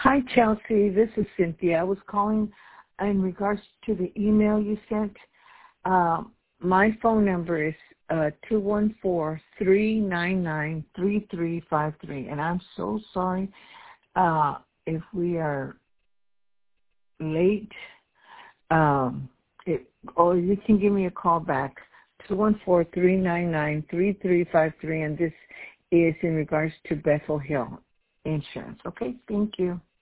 Hi, Chelsea. This is Cynthia. I was calling in regards to the email you sent. My phone number is 214-399-3353, and I'm so sorry if we are late. Or you can give me a call back, 214-399-3353, and this is in regards to Bethel Hill Insurance. Okay, thank you.